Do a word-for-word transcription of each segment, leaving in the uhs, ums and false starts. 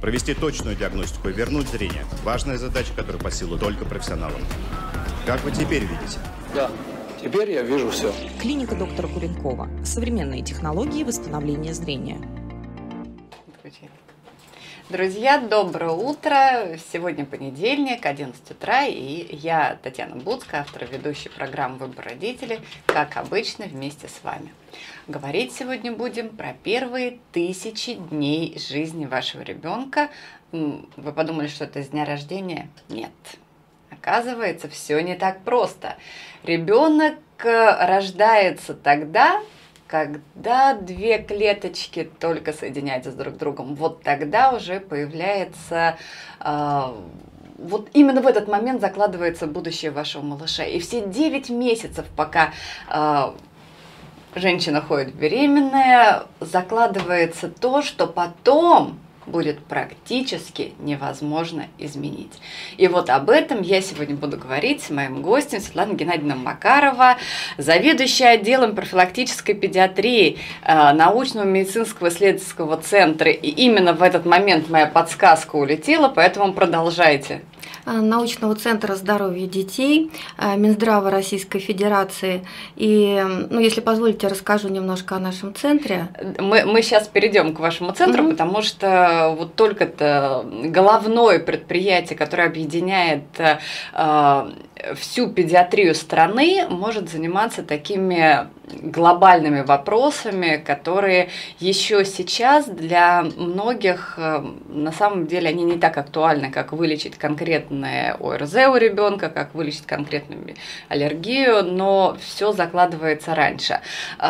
Провести точную диагностику и вернуть зрение – важная задача, которая по силу только профессионалам. Как вы теперь видите? Да, теперь я вижу все. Клиника доктора Куренкова. Современные технологии восстановления зрения. Друзья, доброе утро! Сегодня понедельник, одиннадцать утра, и я, Татьяна Буцко, автор и ведущая программы «Выбор родителей», как обычно, вместе с вами. Говорить сегодня будем про первые тысячи дней жизни вашего ребенка. Вы подумали, что это с дня рождения? Нет. Оказывается, все не так просто. Ребенок рождается тогда, когда две клеточки только соединяются с друг с другом. Вот тогда уже появляется, э, вот именно в этот момент закладывается будущее вашего малыша. И все девять месяцев, пока э, женщина ходит беременная, закладывается то, что потом будет практически невозможно изменить. И вот об этом я сегодня буду говорить с моим гостем Светланой Геннадьевной Макарова, заведующая отделом профилактической педиатрии э, научного медицинского исследовательского центра. И именно в этот момент моя подсказка улетела, поэтому продолжайте. Научного центра здоровья детей, Минздрава Российской Федерации. И, ну, если позволите, расскажу немножко о нашем центре. Мы, мы сейчас перейдем к вашему центру, mm-hmm. потому что вот только это головное предприятие, которое объединяет э, всю педиатрию страны, может заниматься такими глобальными вопросами, которые еще сейчас для многих, э, на самом деле, они не так актуальны, как вылечить конкретно ОРЗ у ребенка, как вылечить конкретную аллергию, но все закладывается раньше.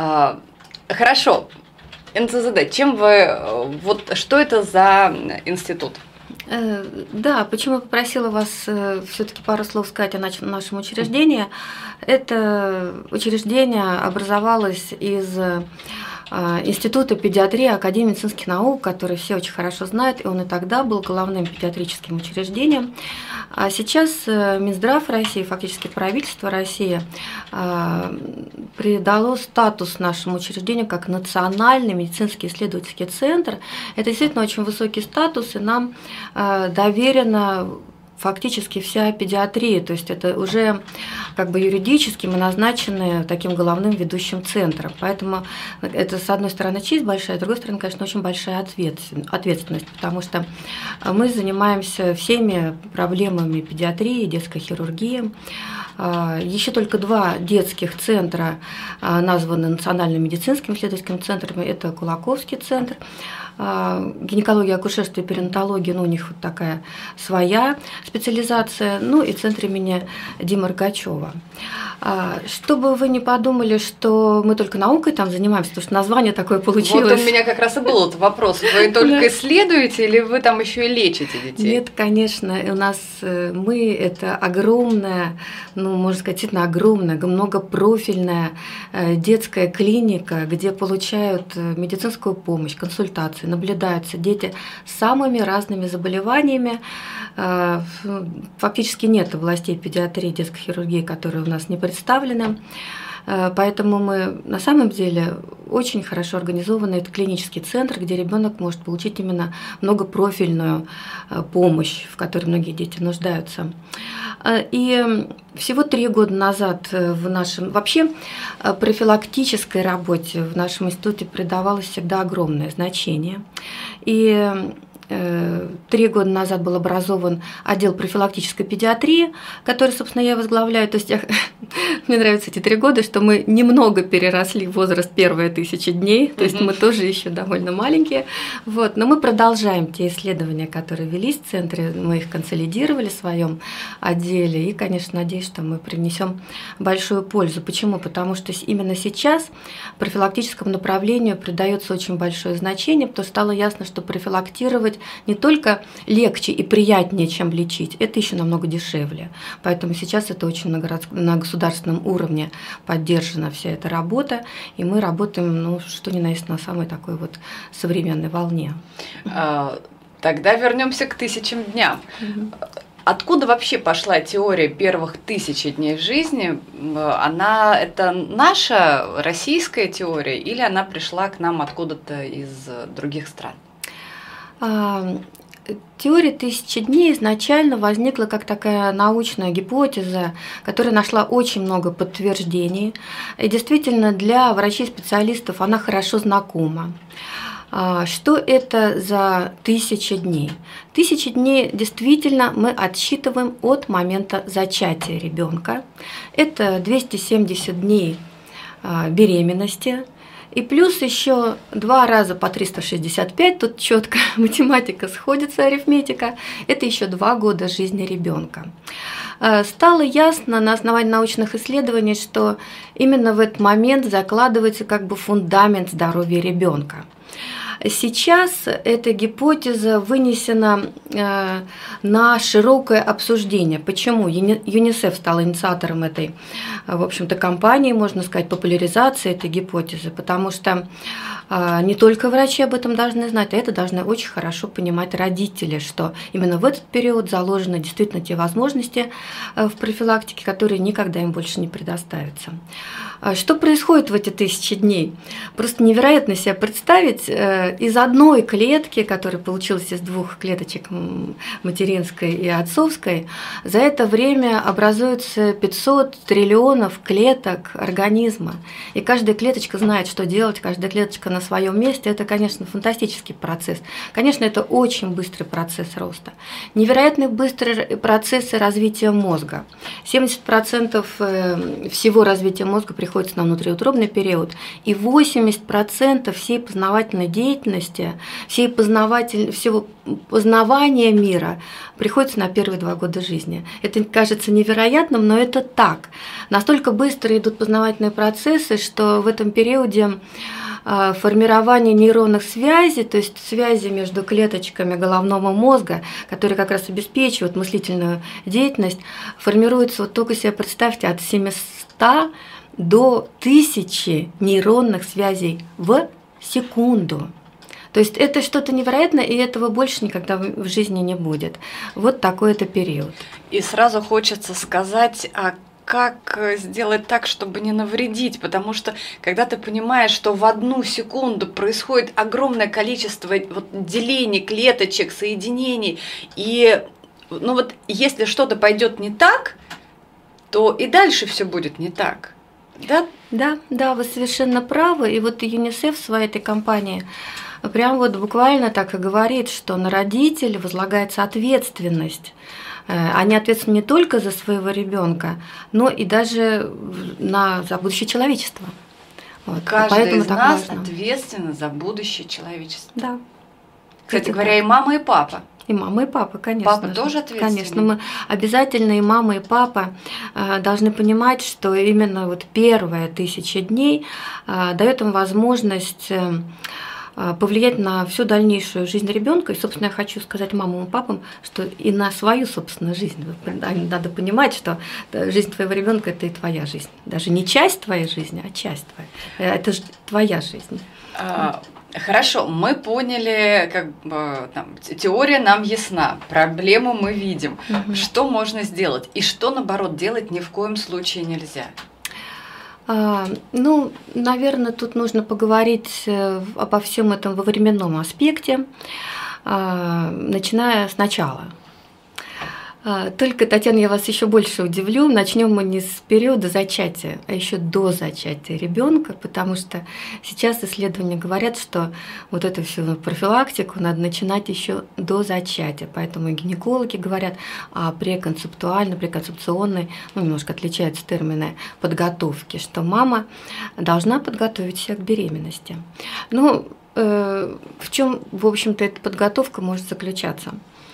Хорошо, эн цэ зэ дэ, чем вы, вот что это за институт? Да, почему я попросила вас все-таки пару слов сказать о нашем учреждении. Это учреждение образовалось из Института педиатрии Академии медицинских наук, который все очень хорошо знают, и он и тогда был главным педиатрическим учреждением. А сейчас Минздрав России, фактически правительство России, придало статус нашему учреждению как Национальный медицинский исследовательский центр. Это действительно очень высокий статус, и нам доверено фактически вся педиатрия, то есть это уже как бы юридически мы назначены таким главным ведущим центром. Поэтому это, с одной стороны, честь большая, с другой стороны, конечно, очень большая ответственность, потому что мы занимаемся всеми проблемами педиатрии, детской хирургии. Еще только два детских центра названы Национальным медицинским исследовательским центром. Это Кулаковский центр, гинекология, акушерство и перинатология, ну, у них вот такая своя специализация, ну и центр имени Димы Рогачева. Чтобы вы не подумали, что мы только наукой там занимаемся, потому что название такое получилось. Вот у меня как раз и был этот вопрос. Вы только исследуете или вы там еще и лечите детей? Нет, конечно. У нас мы – это огромная, ну, можно сказать, действительно огромная, многопрофильная детская клиника, где получают медицинскую помощь, консультации, наблюдаются дети с самыми разными заболеваниями. Фактически нет областей педиатрии, детской хирургии, которые у нас не представлены. Поэтому мы на самом деле очень хорошо организованы. Это клинический центр, где ребенок может получить именно многопрофильную помощь, в которой многие дети нуждаются. И всего три года назад в нашем, вообще профилактической работе в нашем институте придавалось всегда огромное значение. И Три года назад был образован отдел профилактической педиатрии, который, собственно, я возглавляю. То есть я, мне нравятся эти три года, что мы немного переросли возраст первые тысячи дней, то есть мы тоже еще довольно маленькие. Вот. Но мы продолжаем те исследования, которые велись в центре, мы их консолидировали в своем отделе. И, конечно, надеюсь, что мы принесем большую пользу. Почему? Потому что именно сейчас профилактическому направлению придается очень большое значение, потому что стало ясно, что профилактировать не только легче и приятнее, чем лечить, это еще намного дешевле. Поэтому сейчас это очень на государственном уровне поддержана вся эта работа, и мы работаем, ну, что ни на есть, на самой такой вот современной волне. Тогда вернемся к тысячам дням. Откуда вообще пошла теория первых тысячи дней жизни? Она это наша российская теория или она пришла к нам откуда-то из других стран? Теория тысячи дней изначально возникла как такая научная гипотеза, которая нашла очень много подтверждений. И действительно для врачей-специалистов она хорошо знакома. Что это за тысяча дней? Тысяча дней действительно мы отсчитываем от момента зачатия ребенка. Это двести семьдесят дней беременности. И плюс еще два раза по триста шестьдесят пять, тут четко математика сходится, арифметика, это еще два года жизни ребенка. Стало ясно на основании научных исследований, что именно в этот момент закладывается как бы фундамент здоровья ребенка. Сейчас эта гипотеза вынесена на широкое обсуждение. Почему? ЮНИСЕФ стал инициатором этой, в общем-то, кампании, можно сказать, популяризации этой гипотезы, потому что не только врачи об этом должны знать, а это должны очень хорошо понимать родители, что именно в этот период заложены действительно те возможности в профилактике, которые никогда им больше не предоставятся. Что происходит в эти тысячи дней? Просто невероятно себе представить, из одной клетки, которая получилась из двух клеточек, материнской и отцовской, за это время образуется пятьсот триллионов клеток организма. И каждая клеточка знает, что делать, каждая клеточка на своем месте. Это, конечно, фантастический процесс. Конечно, это очень быстрый процесс роста. Невероятно быстрые процессы развития мозга. семьдесят процентов всего развития мозга приходится на внутриутробный период, и восемьдесят процентов всей познавательной деятельности, всей познаватель, всего познавания мира приходится на первые два года жизни. Это кажется невероятным, но это так. Настолько быстро идут познавательные процессы, что в этом периоде формирование нейронных связей, то есть связи между клеточками головного мозга, которые как раз обеспечивают мыслительную деятельность, формируется, вот только себе представьте, от семисот до тысячи нейронных связей в секунду. То есть это что-то невероятное, и этого больше никогда в жизни не будет. Вот такой это период. И сразу хочется сказать, а как сделать так, чтобы не навредить, потому что когда ты понимаешь, что в одну секунду происходит огромное количество вот делений клеточек, соединений, и ну вот если что-то пойдет не так, то и дальше все будет не так. Да? Да, да, вы совершенно правы. И вот ЮНИСЕФ в своей этой кампании прям вот буквально так и говорит, что на родителя возлагается ответственность. Они ответственны не только за своего ребенка, но и даже на, за будущее человечества. Вот. Каждый Поэтому из так нас важно. Ответственен за будущее человечества. Да. Кстати Это говоря, так. и мама, и папа. И мама, и папа, конечно. Папа же. тоже ответственный? Конечно, мы обязательно и мама, и папа э, должны понимать, что именно вот первые тысячи дней э, дает им возможность э, повлиять на всю дальнейшую жизнь ребенка. И, собственно, я хочу сказать мамам и папам, что и на свою собственную жизнь. Надо понимать, что жизнь твоего ребенка это и твоя жизнь. Даже не часть твоей жизни, а часть твоя. Это же твоя жизнь. А, хорошо, мы поняли, как бы, там, теория нам ясна, проблему мы видим. Угу. Что можно сделать? И что, наоборот, делать ни в коем случае нельзя? А, ну, наверное, тут нужно поговорить обо всем этом во временном аспекте, а, начиная сначала. А, только, Татьяна, я вас еще больше удивлю. Начнем мы не с периода зачатия, а еще до зачатия ребенка, потому что сейчас исследования говорят, что вот эту всю профилактику надо начинать еще до зачатия. Поэтому и гинекологи говорят о преконцептуальной, преконцепционной, ну, немножко отличаются термины, подготовки, что мама должна подготовить себя к беременности. Ну, э, в чем, в общем-то, эта подготовка может заключаться?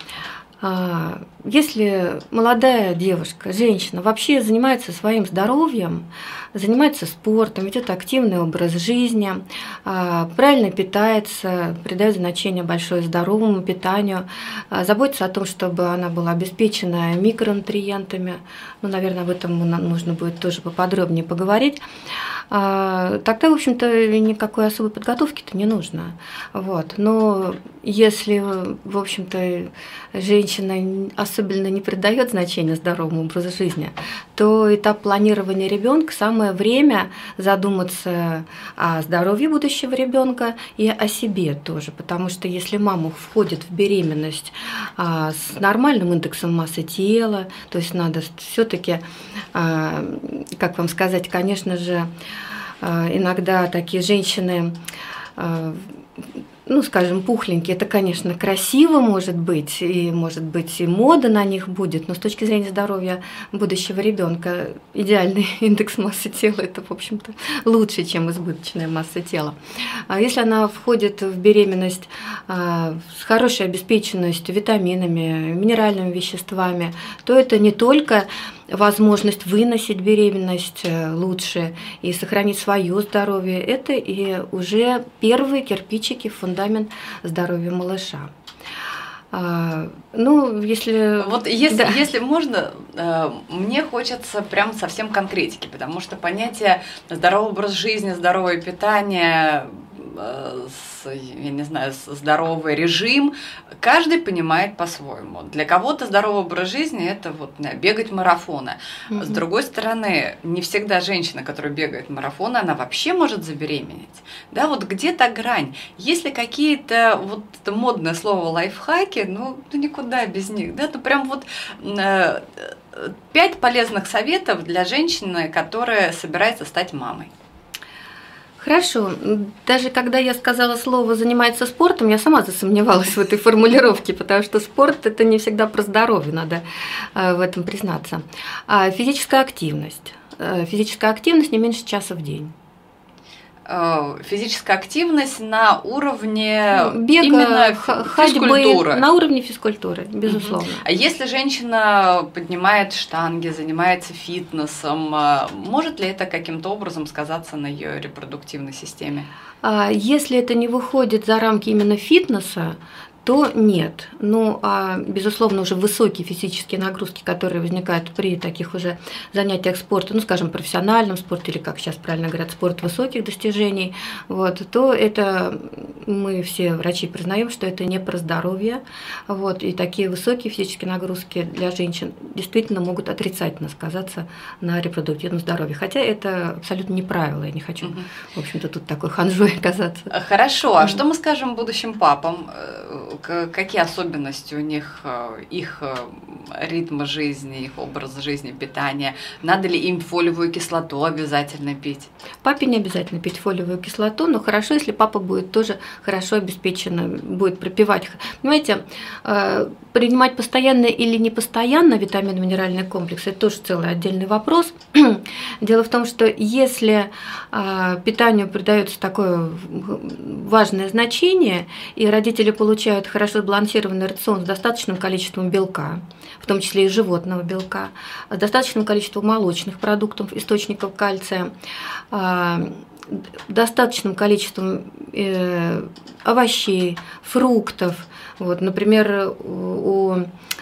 Если молодая девушка, женщина вообще занимается своим здоровьем, занимается спортом, ведет активный образ жизни, правильно питается, придает значение большое здоровому питанию, заботится о том, чтобы она была обеспечена микронутриентами, ну, наверное, об этом нужно будет тоже поподробнее поговорить, тогда, в общем-то, никакой особой подготовки-то не нужно. Вот. Но если, в общем-то, женщина женщина особенно не придает значения здоровому образу жизни, то этап планирования ребенка самое время задуматься о здоровье будущего ребенка и о себе тоже, потому что если мама входит в беременность а, с нормальным индексом массы тела, то есть надо все-таки, а, как вам сказать, конечно же, а, иногда такие женщины, а, ну, скажем, пухленькие, это, конечно, красиво может быть, и, может быть, и мода на них будет, но с точки зрения здоровья будущего ребенка идеальный индекс массы тела – это, в общем-то, лучше, чем избыточная масса тела. А если она входит в беременность а, с хорошей обеспеченностью витаминами, минеральными веществами, то это не только возможность выносить беременность лучше и сохранить свое здоровье, это и уже первые кирпичики в фундамент здоровья малыша. А, ну, если... Вот если, да. если можно, мне хочется прям совсем конкретики, потому что понятие здоровый образ жизни, здоровое питание, я не знаю, здоровый режим, каждый понимает по-своему. Для кого-то здоровый образ жизни – это вот бегать марафоны. Mm-hmm. С другой стороны, не всегда женщина, которая бегает марафоны, она вообще может забеременеть. Да, вот где-то грань. Если какие-то, вот это модное слово лайфхаки, ну, ну никуда без них, да, ну прям вот э, пять полезных советов для женщины, которая собирается стать мамой. Хорошо. Даже когда я сказала слово «занимается спортом», я сама засомневалась в этой формулировке, потому что спорт – это не всегда про здоровье, надо в этом признаться. А физическая активность. Физическая активность не меньше часа в день. Физическая активность на уровне бега, именно физкультуры. Ходьбы, на уровне физкультуры, безусловно. Угу. А если женщина поднимает штанги, занимается фитнесом, может ли это каким-то образом сказаться на ее репродуктивной системе? Если это не выходит за рамки именно фитнеса, то нет. Ну, а, безусловно, уже высокие физические нагрузки, которые возникают при таких уже занятиях спорта, ну, скажем, профессиональном спорте, или, как сейчас правильно говорят, спорт высоких достижений, вот, то это мы все врачи признаем, что это не про здоровье. Вот, и такие высокие физические нагрузки для женщин действительно могут отрицательно сказаться на репродуктивном здоровье. Хотя это абсолютно не правило, я не хочу, угу. в общем-то, тут такой ханжой оказаться. Хорошо, а что мы скажем будущим папам? Какие особенности у них, их ритма жизни, их образ жизни, питания? Надо ли им фолиевую кислоту обязательно пить? Папе не обязательно пить фолиевую кислоту, но хорошо, если папа будет тоже хорошо обеспечен, будет пропивать. Понимаете, принимать постоянно или не постоянно витаминно-минеральный комплекс – это тоже целый отдельный вопрос. Дело в том, что если питанию придается такое важное значение, и родители получают хорошо сбалансированный рацион с достаточным количеством белка, в том числе и животного белка, с достаточным количеством молочных продуктов, источников кальция, достаточным количеством овощей, фруктов. Вот, например, у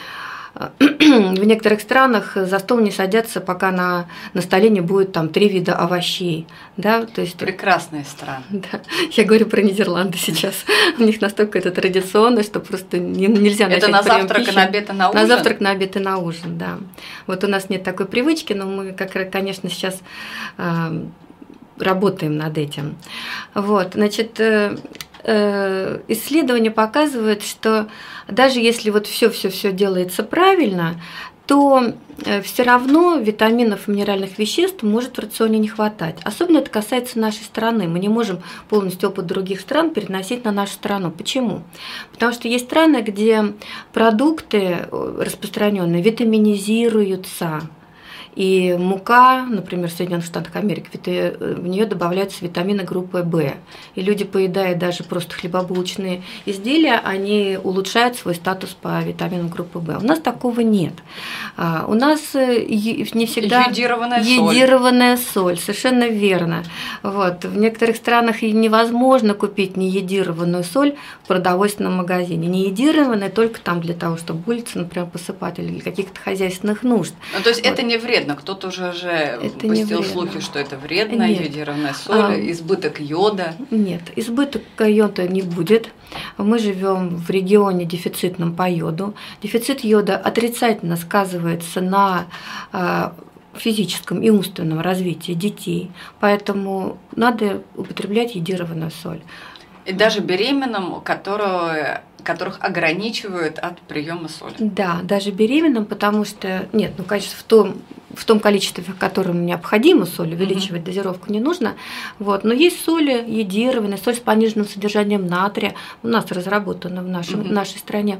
в некоторых странах за стол не садятся, пока на, на столе не будет там три вида овощей. Да? То есть, прекрасные страны. Да. Я говорю про Нидерланды сейчас. У них настолько это традиционно, что просто не, нельзя начать это на прием завтрак, пищи. на обед и на ужин? На завтрак, на обед и на ужин, да. Вот у нас нет такой привычки, но мы, как, конечно, сейчас э, работаем над этим. Вот, значит, э, исследования показывают, что даже если вот все-все-все делается правильно, то все равно витаминов и минеральных веществ может в рационе не хватать. Особенно это касается нашей страны. Мы не можем полностью опыт других стран переносить на нашу страну. Почему? Потому что есть страны, где продукты распространенные витаминизируются. И мука, например, в Соединенных Штатах Америки, в нее добавляются витамины группы В. И люди, поедая даже просто хлебобулочные изделия, они улучшают свой статус по витаминам группы В. У нас такого нет. У нас не всегда йодированная, йодированная соль. соль. Совершенно верно. Вот. В некоторых странах невозможно купить нейодированную соль в продовольственном магазине. Нейодированная только там для того, чтобы улицы, например, посыпать или для каких-то хозяйственных нужд. Ну, то есть вот. Это не вред вредно. Кто-то уже, уже Это пустил слухи, что это вредно, Нет. йодированная соль, А, избыток йода. Нет, избытка йода не будет. Мы живем в регионе дефицитном по йоду. Дефицит йода отрицательно сказывается на а, физическом и умственном развитии детей, поэтому надо употреблять йодированную соль. И даже беременным, которые, которых ограничивают от приема соли. Да, даже беременным, потому что, нет, ну, конечно, в том, в том количестве, в котором необходимо соль, увеличивать mm-hmm. дозировку не нужно. Вот. Но есть соли йодированные, соль с пониженным содержанием натрия. У нас разработана в, нашем, mm-hmm. в нашей стране.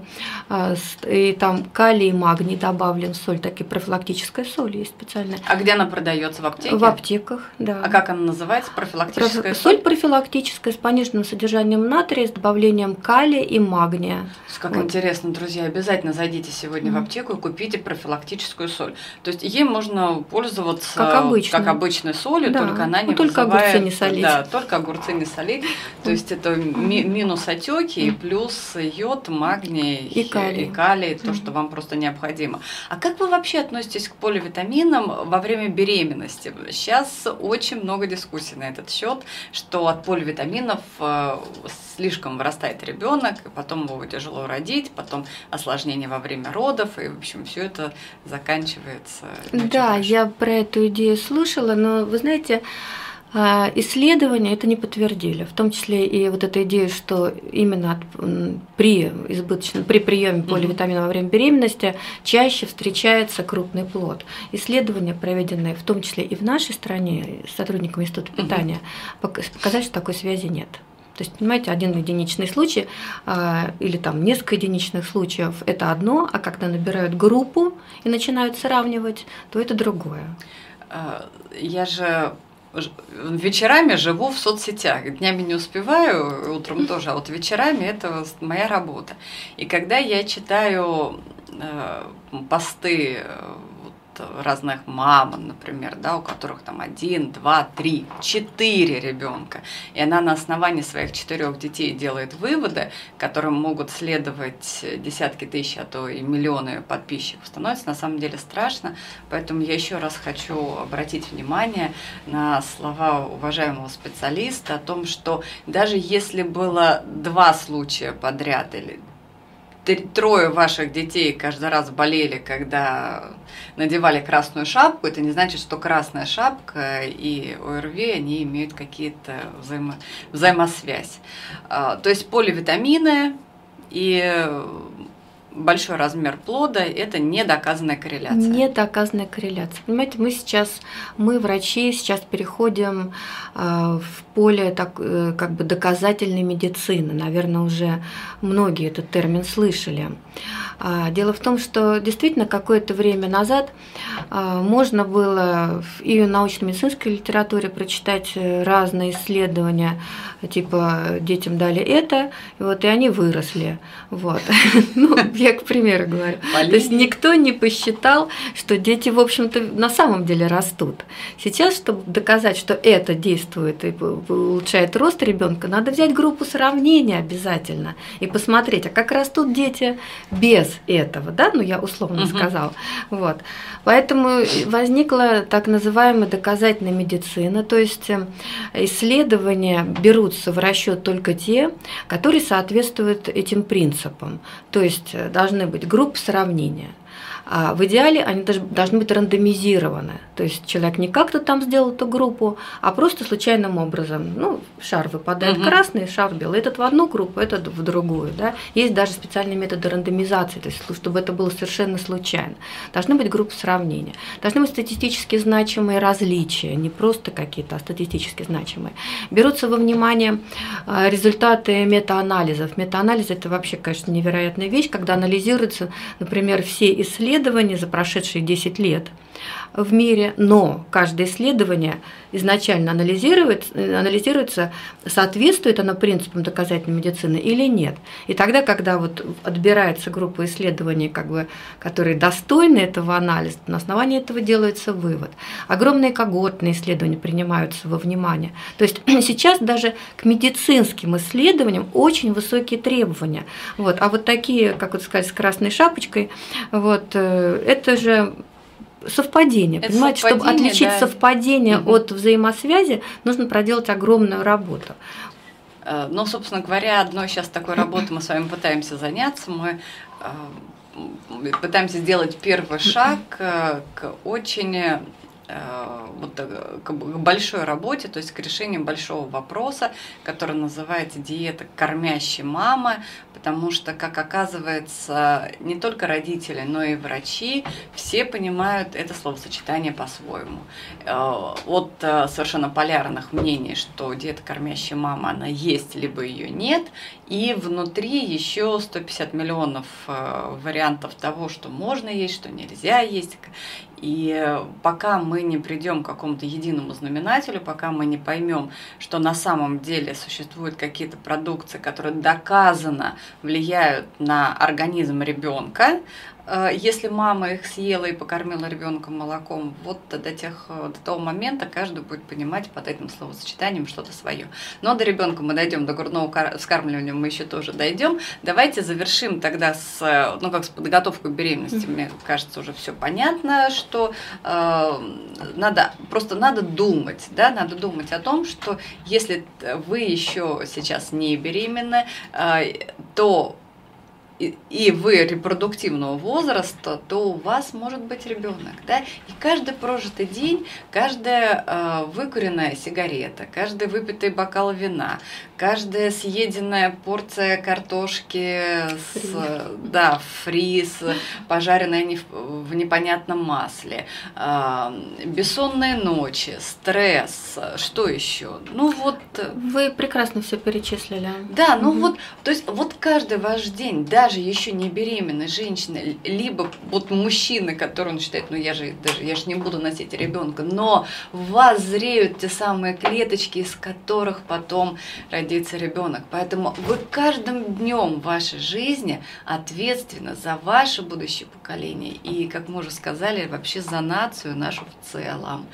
И там калий и магний добавлен в соль, такие профилактическая соль есть специальная. А где она продается? В аптеке? В аптеках, да. А как она называется? Профилактическая Проф... соль? Соль профилактическая с пониженным содержанием натрия, с добавлением калия и магния. Как вот. Интересно, друзья, обязательно зайдите сегодня mm-hmm. в аптеку и купите профилактическую соль. То есть ей можно пользоваться как, обычно. как обычной солью, да. только она не ну, только вызывает... огурцы не солить. Да, только огурцы не солить. То есть это ми- минус отеки и плюс йод, магний и калий, и калий то, что вам просто необходимо. А как вы вообще относитесь к поливитаминам во время беременности? Сейчас очень много дискуссий на этот счет, что от поливитаминов слишком вырастает ребенок, и потом его тяжело родить, потом осложнения во время родов, и, в общем, все это заканчивается. Да, я про эту идею слышала, но, вы знаете, исследования это не подтвердили, в том числе и вот эта идея, что именно при избыточном, при приеме поливитамина во время беременности чаще встречается крупный плод. Исследования, проведенные в том числе и в нашей стране сотрудниками Института питания, показали, что такой связи нет. То есть, понимаете, один единичный случай а, или там несколько единичных случаев – это одно, а когда набирают группу и начинают сравнивать, то это другое. Я же вечерами живу в соцсетях, днями не успеваю, утром тоже, а вот вечерами это моя работа. И когда я читаю э, посты разных мам, например, да, у которых там один, два, три, четыре ребенка, и она на основании своих четырех детей делает выводы, которым могут следовать десятки тысяч, а то и миллионы подписчиков, становится на самом деле страшно. Поэтому я еще раз хочу обратить внимание на слова уважаемого специалиста о том, что даже если было два случая подряд или трое ваших детей каждый раз болели, когда надевали красную шапку, это не значит, что красная шапка и ОРВИ, они имеют какие-то взаимо... взаимосвязь. То есть поливитамины и большой размер плода – это недоказанная корреляция. Недоказанная корреляция. Понимаете, мы сейчас, мы, врачи, сейчас переходим в поле так, как бы доказательной медицины. Наверное, уже многие этот термин слышали. Дело в том, что действительно какое-то время назад можно было и в научно-медицинской литературе прочитать разные исследования, типа детям дали это, и вот и они выросли. Вот. Ну, я к примеру говорю. Полин. То есть никто не посчитал, что дети, в общем-то, на самом деле растут. Сейчас, чтобы доказать, что это действует и улучшает рост ребенка, надо взять группу сравнения обязательно и посмотреть, а как растут дети без этого, да, ну я условно угу. сказала. Вот. Поэтому возникла так называемая доказательная медицина, то есть исследования берутся в расчет только те, которые соответствуют этим принципам, то есть должны быть группы сравнения. А в идеале они должны быть рандомизированы. То есть человек не как-то там сделал эту группу, а просто случайным образом. Ну, шар выпадает угу. красный, шар белый. Этот в одну группу, этот в другую. Да? Есть даже специальные методы рандомизации, то есть, чтобы это было совершенно случайно. Должны быть группы сравнения. Должны быть статистически значимые различия, не просто какие-то, а статистически значимые. Берутся во внимание результаты метаанализов. Метаанализ – это вообще, конечно, невероятная вещь, когда анализируются, например, все исследования, исследования за прошедшие десять лет в мире, но каждое исследование изначально анализируется, анализируется, соответствует оно принципам доказательной медицины или нет. И тогда, когда вот отбирается группа исследований, как бы, которые достойны этого анализа, на основании этого делается вывод. Огромные когортные исследования принимаются во внимание. То есть сейчас даже к медицинским исследованиям очень высокие требования. Вот. А вот такие, как вот сказать, с красной шапочкой, вот, это же совпадение. Это понимаете, совпадение, чтобы отличить да. совпадение Угу. от взаимосвязи, нужно проделать огромную работу. Ну, собственно говоря, одной сейчас такой работой мы с вами пытаемся заняться. Мы пытаемся сделать первый шаг к очень вот, к большой работе, то есть к решению большого вопроса, который называется диета кормящей мамы, потому что, как оказывается, не только родители, но и врачи все понимают это словосочетание по-своему. От совершенно полярных мнений, что диета кормящей мамы, она есть, либо ее нет, и внутри еще сто пятьдесят миллионов вариантов того, что можно есть, что нельзя есть. И пока мы не придем к какому-то единому знаменателю, пока мы не поймем, что на самом деле существуют какие-то продукции, которые доказанно влияют на организм ребенка, если мама их съела и покормила ребенка молоком, вот до, тех, до того момента каждый будет понимать под этим словосочетанием что-то свое. Но до ребенка мы дойдем, до грудного вскармливания мы еще тоже дойдем. Давайте завершим тогда с, ну, как с подготовкой к беременности. Мне кажется, уже все понятно, что э, надо, просто надо думать, да, надо думать о том, что если вы еще сейчас не беременны, э, то и вы репродуктивного возраста, то у вас может быть ребенок, да? И каждый прожитый день, каждая э, выкуренная сигарета, каждый выпитый бокал вина, каждая съеденная порция картошки, с, да, фри, с, пожаренная не, в непонятном масле, э, бессонные ночи, стресс, что еще? Ну вот. Вы прекрасно все перечислили. Да, ну угу. вот, то есть вот каждый ваш день, даже еще не беременной женщины, либо вот мужчины, который он считает, ну я же даже я же не буду носить ребенка, но в вас зреют те самые клеточки, из которых потом родится ребенок. Поэтому вы каждым днем вашей жизни ответственны за ваше будущее поколение и, как мы уже сказали, вообще за нацию нашу в целом.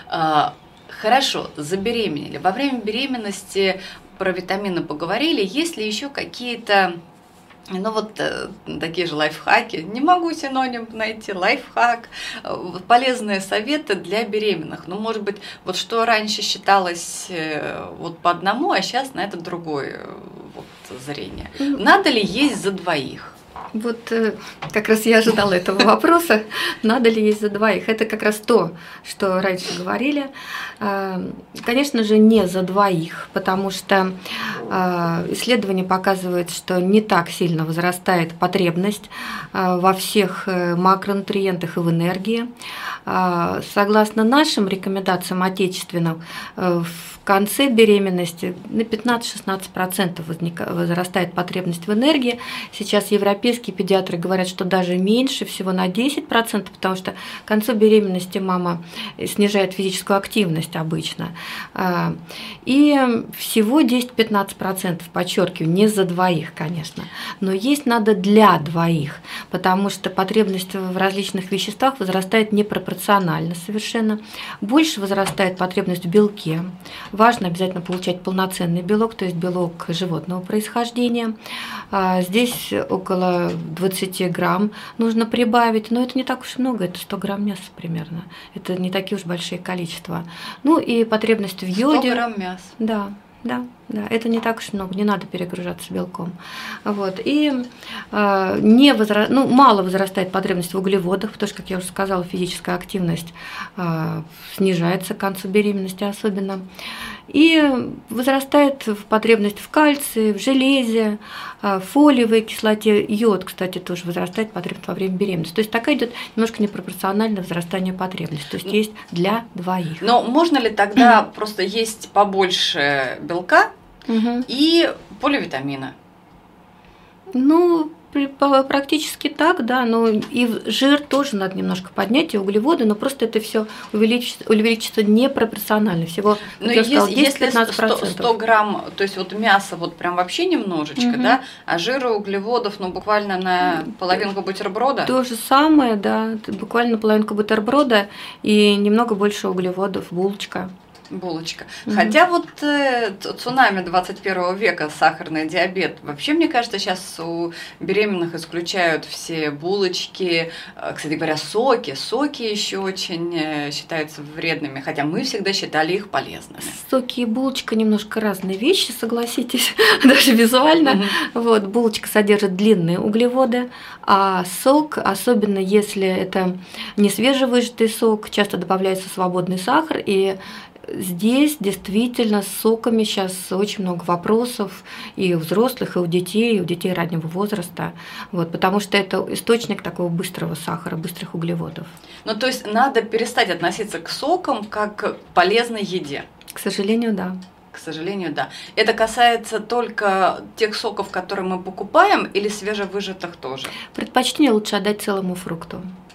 Хорошо, забеременели. Во время беременности про витамины поговорили. Есть ли еще какие-то, ну вот э, такие же лайфхаки, не могу синоним найти, лайфхак, э, полезные советы для беременных. Ну, может быть, вот что раньше считалось э, вот по одному, а сейчас на это другое э, вот, зрение. Надо ли есть за двоих? Вот как раз я ожидала этого вопроса, надо ли есть за двоих. Это как раз то, что раньше говорили. Конечно же, не за двоих, потому что исследования показывают, что не так сильно возрастает потребность во всех макронутриентах и в энергии. Согласно нашим рекомендациям отечественным, в конце беременности на пятнадцать-шестнадцать процентов возрастает потребность в энергии. Сейчас европейские педиатры говорят, что даже меньше, всего на десять процентов, потому что к концу беременности мама снижает физическую активность обычно. И всего десять-пятнадцать процентов, подчеркиваю, не за двоих, конечно, но есть надо для двоих, потому что потребность в различных веществах возрастает непропорционально совершенно. Больше возрастает потребность в белке. Важно обязательно получать полноценный белок, то есть белок животного происхождения. Здесь около двадцати грамм нужно прибавить, но это не так уж много, это сто грамм мяса примерно. Это не такие уж большие количества. Ну и потребность в йоде. сто грамм мяса. Да. Да, да, это не так уж много, не надо перегружаться белком. Вот. И э, не возра... ну, мало возрастает потребность в углеводах, потому что, как я уже сказала, физическая активность э, снижается к концу беременности особенно. И возрастает потребность в кальции, в железе, э, фолиевой кислоте, йод, кстати, тоже возрастает потребность во время беременности. То есть такая идет немножко непропорциональное возрастание потребности, то есть есть для двоих. Но можно ли тогда просто есть побольше белка угу. и поливитамина? Ну, практически так, да, но и жир тоже надо немножко поднять, и углеводы, но просто это все увеличится, увеличится непропорционально, всего, как я сказала, десять-пятнадцать процентов. Если сто грамм, то есть вот мясо вот прям вообще немножечко, угу. да, а жира, углеводов, ну буквально на половинку бутерброда? То же самое, да, буквально на половинку бутерброда и немного больше углеводов, булочка. Булочка. Мгм. Хотя вот э, ц- цунами двадцать первого века, сахарный диабет, вообще, мне кажется, сейчас у беременных исключают все булочки, э, кстати говоря, соки. Соки еще очень э, считаются вредными, хотя мы всегда считали их полезными. Соки и булочка немножко разные вещи, согласитесь, даже визуально. Мгм. Вот, булочка содержит длинные углеводы, а сок, особенно если это не свежевыжатый сок, часто добавляется свободный сахар, и здесь действительно с соками сейчас очень много вопросов и у взрослых, и у детей, и у детей раннего возраста, вот, потому что это источник такого быстрого сахара, быстрых углеводов. Ну, то есть надо перестать относиться к сокам как к полезной еде. К сожалению, да. К сожалению, да. Это касается только тех соков, которые мы покупаем, или свежевыжатых тоже? Предпочтение лучше отдать целому фрукту.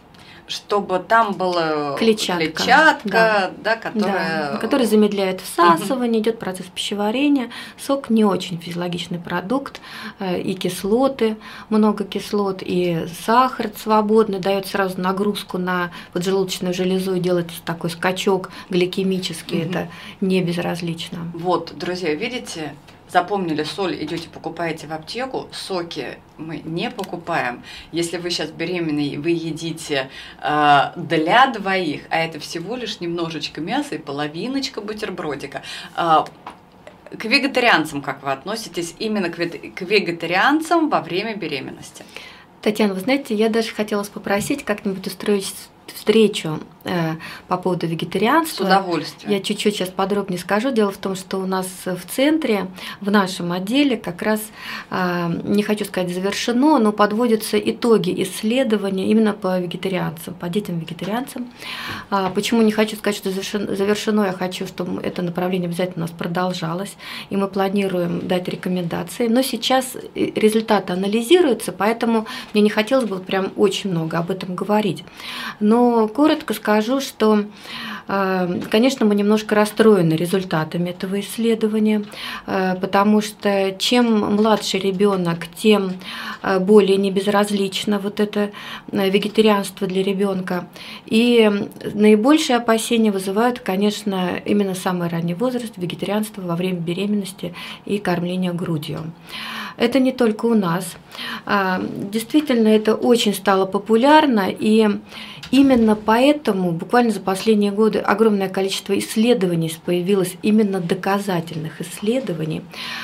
Чтобы там была Клетчатка, клетчатка, да. да, которая... Да, который замедляет всасывание, идет процесс пищеварения. Сок не очень физиологичный продукт, э, и кислоты, много кислот, и сахар свободный, дает сразу нагрузку на поджелудочную железу и делает такой скачок гликемический, Мгм. это не безразлично. Вот, друзья, видите, запомнили, соль идете покупаете в аптеку, соки мы не покупаем. Если вы сейчас беременны и вы едите э, для двоих, а это всего лишь немножечко мяса и половиночка бутербродика. Э, к вегетарианцам как вы относитесь именно к, вет- к вегетарианцам во время беременности? Татьяна, вы знаете, я даже хотела вас попросить как-нибудь устроить встречу э, по поводу С вегетарианства. удовольствием. Я чуть-чуть сейчас подробнее скажу. Дело в том, что у нас в центре, в нашем отделе как раз, э, не хочу сказать завершено, но подводятся итоги исследования именно по вегетарианцам, по детям-вегетарианцам. А, почему не хочу сказать, что завершено, завершено, я хочу, чтобы это направление обязательно у нас продолжалось, и мы планируем дать рекомендации. Но сейчас результаты анализируются, поэтому мне не хотелось бы вот прям очень много об этом говорить. Но коротко скажу, что, конечно, мы немножко расстроены результатами этого исследования, потому что чем младше ребенок, тем более небезразлично вот это вегетарианство для ребенка. И наибольшие опасения вызывают, конечно, именно самый ранний возраст, вегетарианство во время беременности и кормления грудью. Это не только у нас. Действительно, это очень стало популярно, и именно поэтому буквально за последние годы огромное количество исследований появилось, именно доказательных исследований.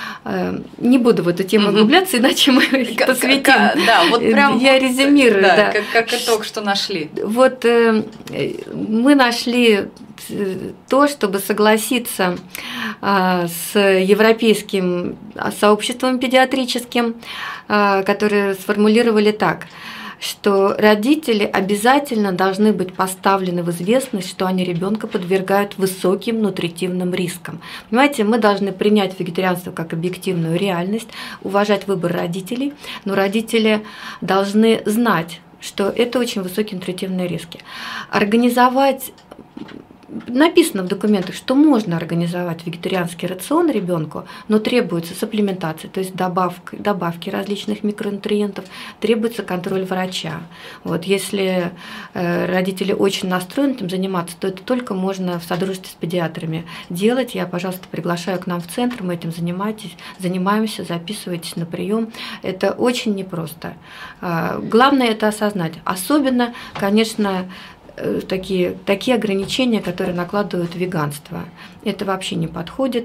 Не буду в эту тему углубляться, иначе мы их посвятим. Да, вот прям я резюмирую. Да, Да. как, как итог, что нашли. Вот э, мы нашли то, чтобы согласиться э, с европейским сообществом педиатрическим, э, которые сформулировали так, что родители обязательно должны быть поставлены в известность, что они ребенка подвергают высоким нутритивным рискам. Понимаете, мы должны принять вегетарианство как объективную реальность, уважать выбор родителей, но родители должны знать, что это очень высокие нутритивные риски. Организовать Написано в документах, что можно организовать вегетарианский рацион ребенку, но требуется сапплементация, то есть добавка, добавки различных микронутриентов, требуется контроль врача. Вот, если э, родители очень настроены этим заниматься, то это только можно в содружестве с педиатрами делать. Я, пожалуйста, приглашаю к нам в центр, мы этим занимаетесь, занимаемся, записывайтесь на прием. Это очень непросто. Э, главное это осознать. Особенно, конечно, Такие, такие ограничения, которые накладывают веганство. Это вообще не подходит.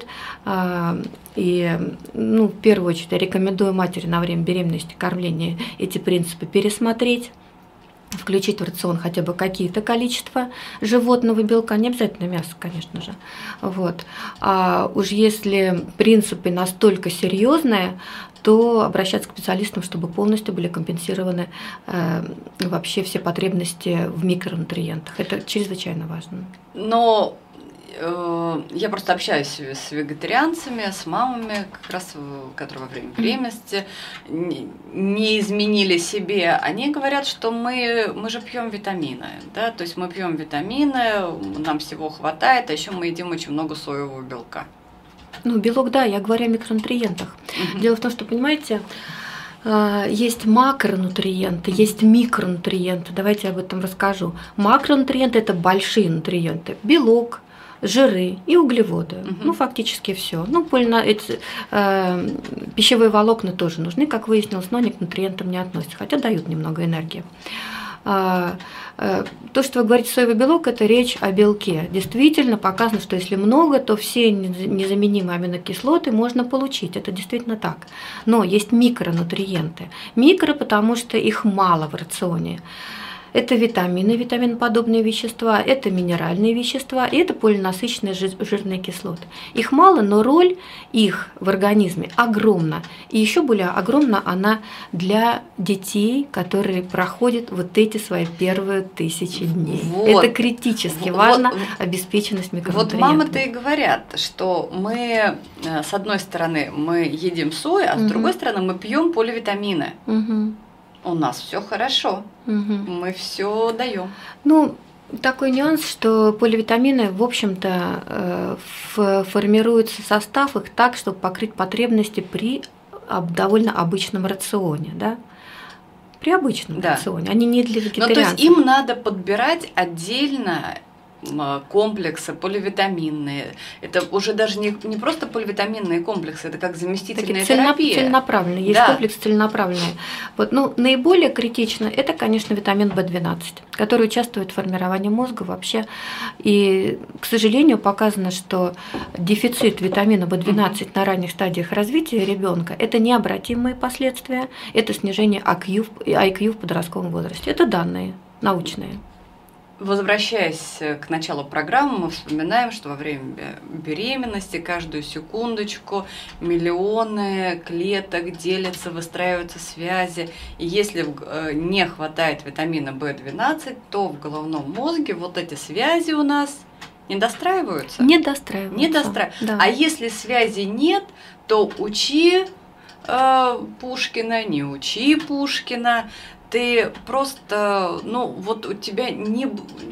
И, ну, в первую очередь, я рекомендую матери на время беременности, кормления эти принципы пересмотреть, включить в рацион хотя бы какие-то количества животного белка, не обязательно мясо, конечно же. Вот. А уж если принципы настолько серьезные, то обращаться к специалистам, чтобы полностью были компенсированы э, вообще все потребности в микронутриентах. Это чрезвычайно важно. Но э, я просто общаюсь с вегетарианцами, с мамами, как раз, которые во время беременности не, не изменили себе. Они говорят, что мы, мы же пьем витамины, да, то есть мы пьем витамины, нам всего хватает, а еще мы едим очень много соевого белка. Ну, белок, да, я говорю о микронутриентах. Мгм. Дело в том, что, понимаете, есть макронутриенты, есть микронутриенты. Давайте я об этом расскажу. Макронутриенты – это большие нутриенты. Белок, жиры и углеводы. Мгм. Ну, фактически все. Ну, польно, эти, э, пищевые волокна тоже нужны, как выяснилось, но они к нутриентам не относятся, хотя дают немного энергии. А, э, то, что вы говорите, соевый белок, это речь о белке. Действительно показано, что если много, то все незаменимые аминокислоты можно получить. Это действительно так. Но есть микронутриенты. Микро, потому что их мало в рационе. Это витамины, витаминоподобные вещества, это минеральные вещества, и это полиненасыщенные жирные кислоты. Их мало, но роль их в организме огромна. И еще более огромна она для детей, которые проходят вот эти свои первые тысячи дней. Вот. Это критически Вот. важно, обеспеченность микронутриентами. Вот мамы-то и говорят, что мы, э, с одной стороны, мы едим сою, а с Мгм. другой стороны, мы пьем поливитамины. Мгм. У нас все хорошо, Мгм. мы все даем. Ну, такой нюанс, что поливитамины, в общем-то, э, ф- формируется состав их так, чтобы покрыть потребности при об- довольно обычном рационе, да? При обычном Да. рационе. Они не для Ну, вегетарианцев. то есть им надо подбирать отдельно м, комплексы поливитаминные. Это уже даже не, не просто поливитаминные комплексы, это как заместительная Такие цельно- терапия. целенаправленные, есть Да. комплекс целенаправленный. Вот, ну, наиболее критично это, конечно, витамин В двенадцать, который участвует в формировании мозга вообще. И, к сожалению, показано, что дефицит витамина В двенадцать на ранних стадиях развития ребенка это необратимые последствия, это снижение ай кью, в- ай кью в подростковом возрасте. Это данные научные. Возвращаясь к началу программы, мы вспоминаем, что во время беременности каждую секундочку миллионы клеток делятся, выстраиваются связи. И если э, не хватает витамина В двенадцать, то в головном мозге вот эти связи у нас не достраиваются. Не достраиваются. Не достра- Да. А если связи нет, то учи э, Пушкина, не учи Пушкина. Ты просто, ну, вот у тебя не,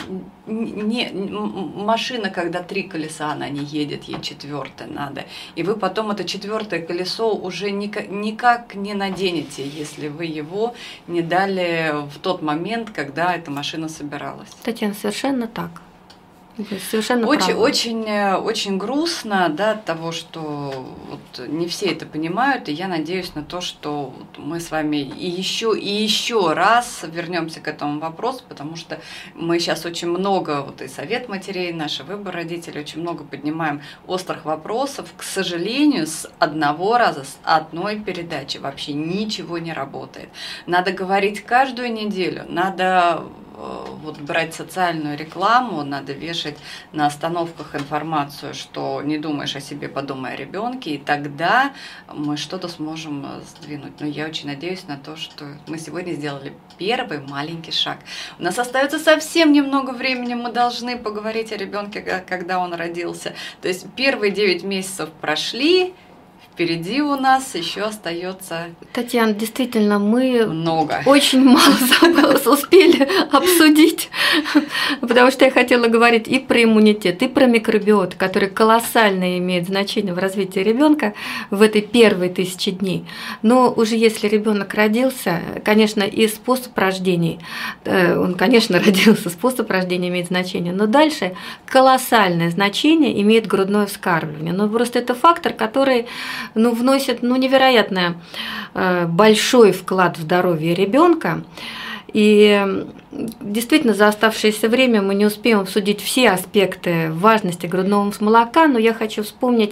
не машина, когда три колеса, она не едет, ей четвертое надо. И вы потом это четвертое колесо уже никак, никак не наденете, если вы его не дали в тот момент, когда эта машина собиралась. Татьяна, совершенно так. Вы совершенно Очень, правы. очень, э, очень грустно, да, от того, что вот не все это понимают, и я надеюсь на то, что вот мы с вами и еще и еще раз вернемся к этому вопросу, потому что мы сейчас очень много, вот и Совет матерей, наш выбор родителей, очень много поднимаем острых вопросов. К сожалению, с одного раза, с одной передачи вообще ничего не работает. Надо говорить каждую неделю, надо вот брать социальную рекламу, надо вешать на остановках информацию, что не думаешь о себе, подумай о ребенке, и тогда мы что-то сможем сдвинуть. Но я очень надеюсь на то, что мы сегодня сделали первый маленький шаг. У нас остается совсем немного времени, мы должны поговорить о ребенке, когда он родился. То есть первые девять месяцев прошли, впереди у нас еще остается Татьяна, действительно, мы много. очень мало успели обсудить, потому что я хотела говорить и про иммунитет, и про микробиот, который колоссально имеет значение в развитии ребенка в этой первой тысячи дней. Но уже если ребенок родился, конечно, и способ рождения, он, конечно, родился, способ рождения имеет значение, но дальше колоссальное значение имеет грудное вскармливание. Но просто это фактор, который ну, вносит ну, невероятно э, большой вклад в здоровье ребенка. И действительно, за оставшееся время мы не успеем обсудить все аспекты важности грудного молока, но я хочу вспомнить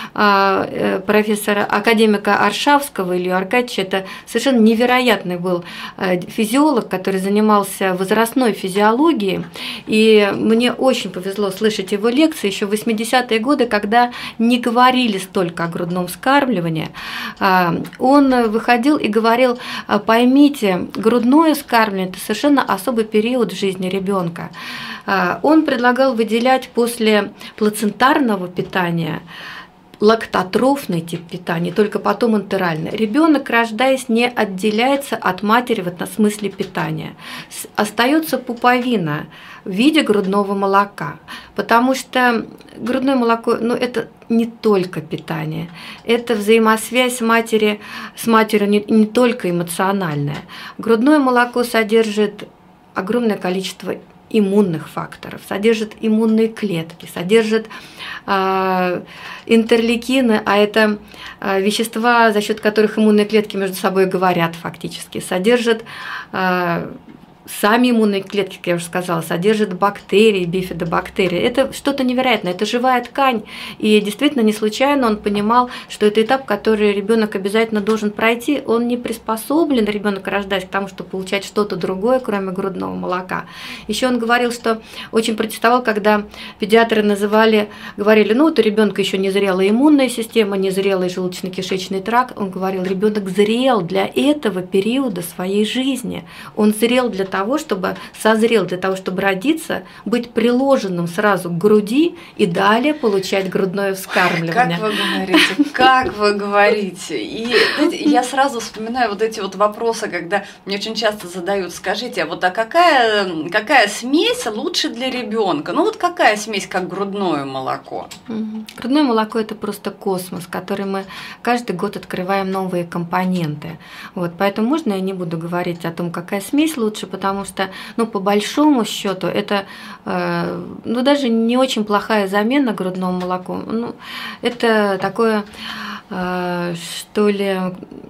э, профессора, академика Аршавского Илью Аркадьевича. Это совершенно невероятный был э, физиолог, который занимался возрастной физиологией. И мне очень повезло слышать его лекции еще в восьмидесятые годы, когда не говорили столько о грудном вскармливании. Э, он выходил и говорил: поймите, грудное вскармливание – это совершенно особый период в жизни ребенка. Он предлагал выделять после плацентарного питания лактотрофный тип питания, только потом энтеральный. Ребенок, рождаясь, не отделяется от матери в этом смысле питания. Остается пуповина в виде грудного молока, потому что грудное молоко, ну, это не только питание, это взаимосвязь матери с матерью не, не только эмоциональная. Грудное молоко содержит огромное количество иммунных факторов, содержит иммунные клетки, содержит э, интерлейкины, а это э, вещества, за счет которых иммунные клетки между собой говорят фактически, содержит э, сами иммунные клетки, как я уже сказала, содержат бактерии, бифидобактерии. Это что-то невероятное, это живая ткань. И действительно не случайно он понимал, что это этап, который ребенок обязательно должен пройти. Он не приспособлен, ребенок, рождаясь, к тому, чтобы получать что-то другое, кроме грудного молока. Еще он говорил, что очень протестовал, когда педиатры называли, говорили, ну вот у ребенка еще не зрелая иммунная система, не зрелый желудочно-кишечный тракт. Он говорил, ребенок зрел для этого периода своей жизни. Он зрел для того, того, чтобы созрел для того, чтобы родиться, быть приложенным сразу к груди и далее получать грудное вскармливание. Как вы говорите, как вы говорите. И знаете, я сразу вспоминаю вот эти вот вопросы, когда мне очень часто задают, скажите, а вот а какая, какая смесь лучше для ребенка? Ну вот какая смесь, как грудное молоко? Угу. Грудное молоко – это просто космос, который мы каждый год открываем новые компоненты. Вот, поэтому можно я не буду говорить о том, какая смесь лучше, потому Потому что, ну, по большому счету, это, э, ну, даже не очень плохая замена грудному молоку. Ну, это такое, э, что ли,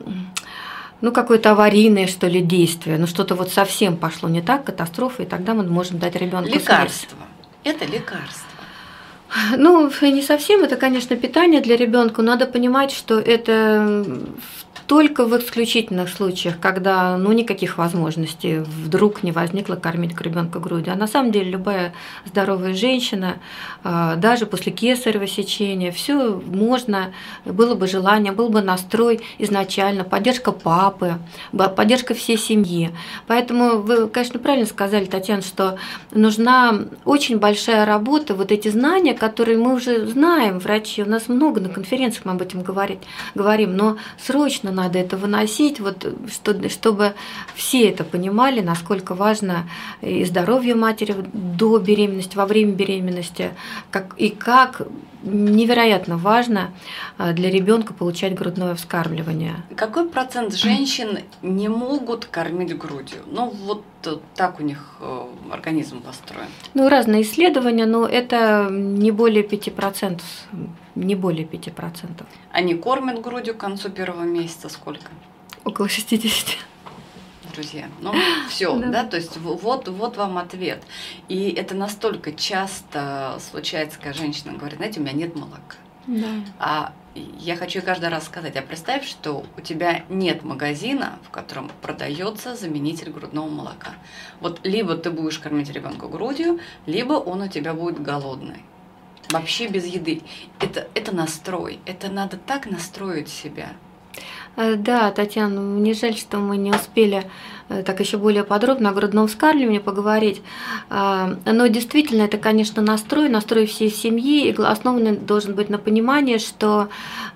ну, какое-то аварийное, что ли, действие. Ну, что-то вот совсем пошло не так, катастрофа, и тогда мы можем дать ребенку лекарство. Это лекарство. Ну, не совсем, это, конечно, питание для ребенка. Надо понимать, что это только в исключительных случаях, когда ну, никаких возможностей вдруг не возникло кормить ребенка грудью. А на самом деле любая здоровая женщина, даже после кесарево сечения, все можно, было бы желание, был бы настрой изначально, поддержка папы, поддержка всей семьи. Поэтому вы, конечно, правильно сказали, Татьяна, что нужна очень большая работа, вот эти знания, которые мы уже знаем, врачи, у нас много на конференциях мы об этом говорить, говорим, но срочно надо это выносить, вот, что, чтобы все это понимали, насколько важно и здоровье матери до беременности, во время беременности, как, и как невероятно важно для ребенка получать грудное вскармливание. Какой процент женщин не могут кормить грудью? Ну, вот так у них организм построен. Ну, разные исследования, но это не более пяти процентов. Не более пяти процентов. Они кормят грудью к концу первого месяца сколько? Около шестидесяти. Друзья, ну все, да. да, то есть вот, вот вам ответ. И это настолько часто случается, когда женщина говорит, знаете, у меня нет молока. Да. А я хочу каждый раз сказать, а представь, что у тебя нет магазина, в котором продается заменитель грудного молока. Вот либо ты будешь кормить ребенка грудью, либо он у тебя будет голодный. Вообще без еды. Это, это настрой. Это надо так настроить себя. Да, Татьяна, мне жаль, что мы не успели так еще более подробно о грудном вскармливании поговорить. Но действительно, это, конечно, настрой, настрой всей семьи, и основанный должен быть на понимании, что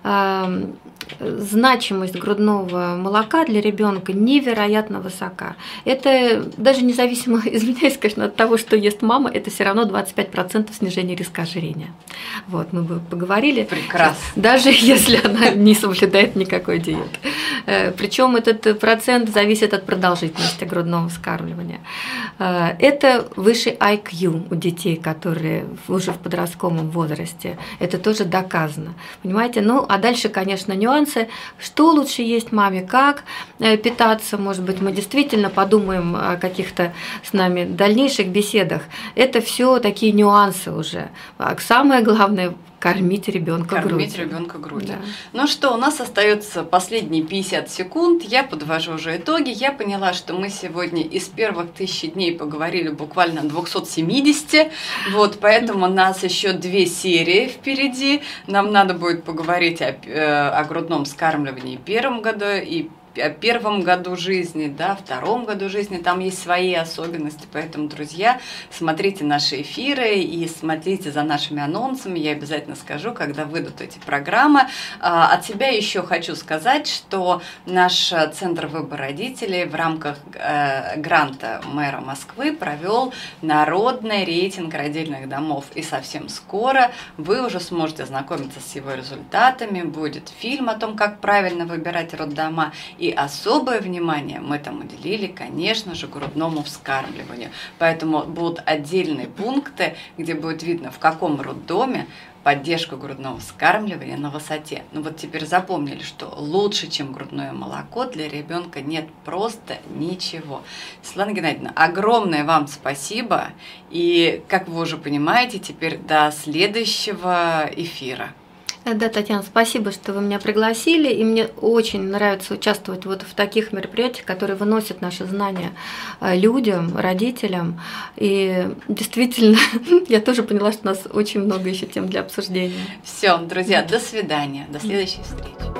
значимость грудного молока для ребенка невероятно высока. Это даже независимо, извиняюсь, конечно, от того, что ест мама, это все равно двадцать пять процентов снижения риска ожирения. Вот, мы бы поговорили. Прекрасно. Даже если она не соблюдает никакой диеты. Причем этот процент зависит от продолжительности грудного вскармливания. Это выше ай кью у детей, которые уже в подростковом возрасте. Это тоже доказано. Понимаете? Ну, а дальше, конечно, нюансы. Что лучше есть маме, как питаться, может быть, мы действительно подумаем о каких-то с нами дальнейших беседах. Это все такие нюансы уже. А самое главное – кормить ребенка грудью. Кормить ребенка грудью. Да. Ну что, у нас остается последние пятьдесят секунд. Я подвожу уже итоги. Я поняла, что мы сегодня из первых тысячи дней поговорили буквально о двухстах семидесяти. Вот, поэтому у нас еще две серии впереди. Нам надо будет поговорить о, о грудном вскармливании в первом году и о первом году жизни, да, втором году жизни, там есть свои особенности, поэтому, друзья, смотрите наши эфиры и смотрите за нашими анонсами, я обязательно скажу, когда выйдут эти программы. От себя еще хочу сказать, что наш Центр выбора родителей в рамках гранта мэра Москвы провел народный рейтинг родильных домов, и совсем скоро вы уже сможете ознакомиться с его результатами, будет фильм о том, как правильно выбирать роддома. И особое внимание мы там уделили, конечно же, грудному вскармливанию. Поэтому будут отдельные пункты, где будет видно, в каком роддоме поддержка грудного вскармливания на высоте. Ну вот теперь запомнили, что лучше, чем грудное молоко, для ребенка нет просто ничего. Светлана Геннадьевна, огромное вам спасибо. И, как вы уже понимаете, теперь до следующего эфира. Да, Татьяна, спасибо, что вы меня пригласили, и мне очень нравится участвовать вот в таких мероприятиях, которые выносят наши знания людям, родителям, и действительно, я тоже поняла, что у нас очень много еще тем для обсуждения. Все, друзья, до свидания, до следующей встречи.